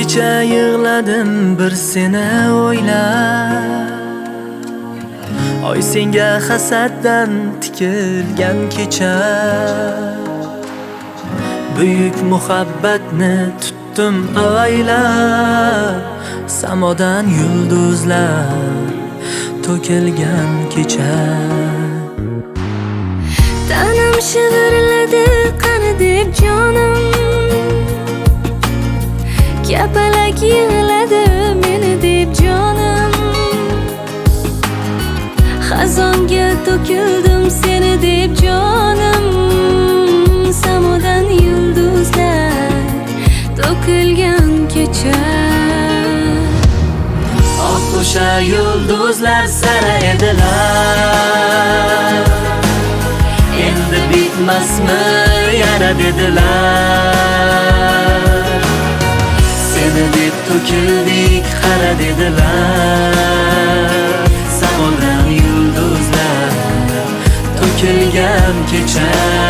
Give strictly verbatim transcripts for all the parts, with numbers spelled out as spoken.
kecha yig'ladim bir seni o'ylab. Oy senga hasaddan tikilgan kecha, buyuk muhabbatni tutdim avaylab. Samodan yulduzlar to'kilgan kecha. Tanam shivirladi qani deb jonim, kapalak yig'ladi meni deb jonim. Xazonga to'kildim seni deb jonim. Samodan yulduzlar to'kilgan kecha. Oq o'sha yulduzlar sara edilar, endi bitmasmi yana dedilar. Seni deb to'kildik qara dedilar. Samodan yulduzlar to'kilgan kecha.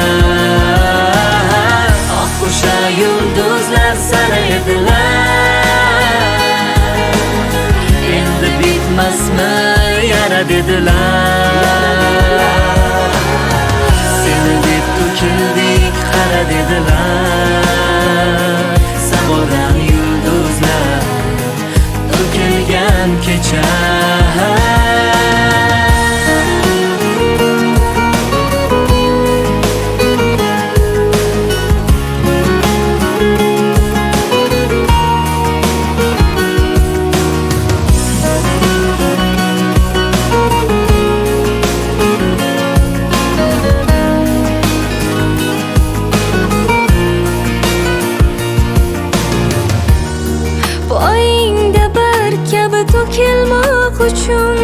Oq o'sha yulduzlar sara edilar, endi bitmasmi yana dedilar. Seni deb to'kildik qara dedilar. Samodan yulduzlar to'kilgan kecha. Poyingda bir kabi to'kilmoq uchun,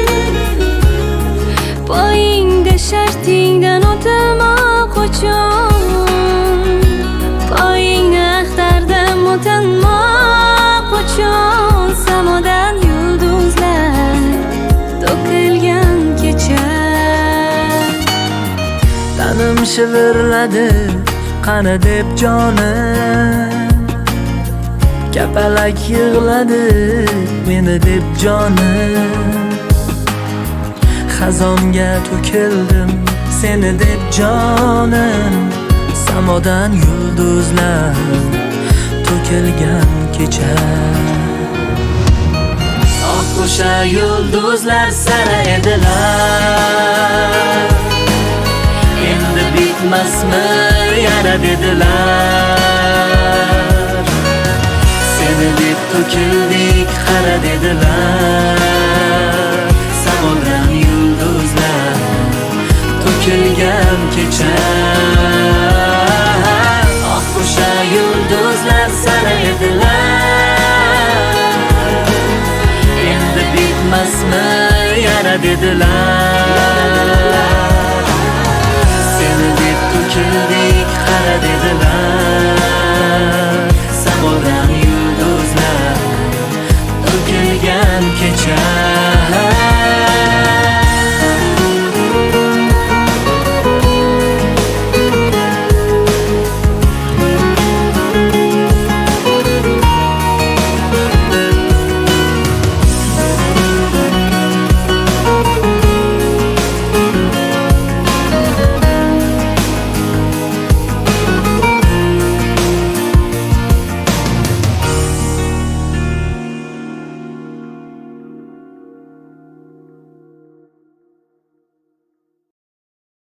poyingda shartingdan o'tmoq uchun, poyingni axtardim o'tinmoq uchun. Samodan yulduzlar to'kilgan kecha. Tanim shivirladi qani deb jonim, kapalak yig'ladi meni deb jonim. Xazonga to'kildim seni deb jonim. Samodan yulduzlar to'kilgan kecha. Oq o'sha yulduzlar sara edilar, endi bitmasmi yana dedilar. Seni deb to'kildik qara dedilar. Samodan yulduzlar to'kilgan kecha. Oq o'sha yulduzlar sara edilar, endi bitmasmi yana dedilar. Seni deb to'kildik qara dedilar.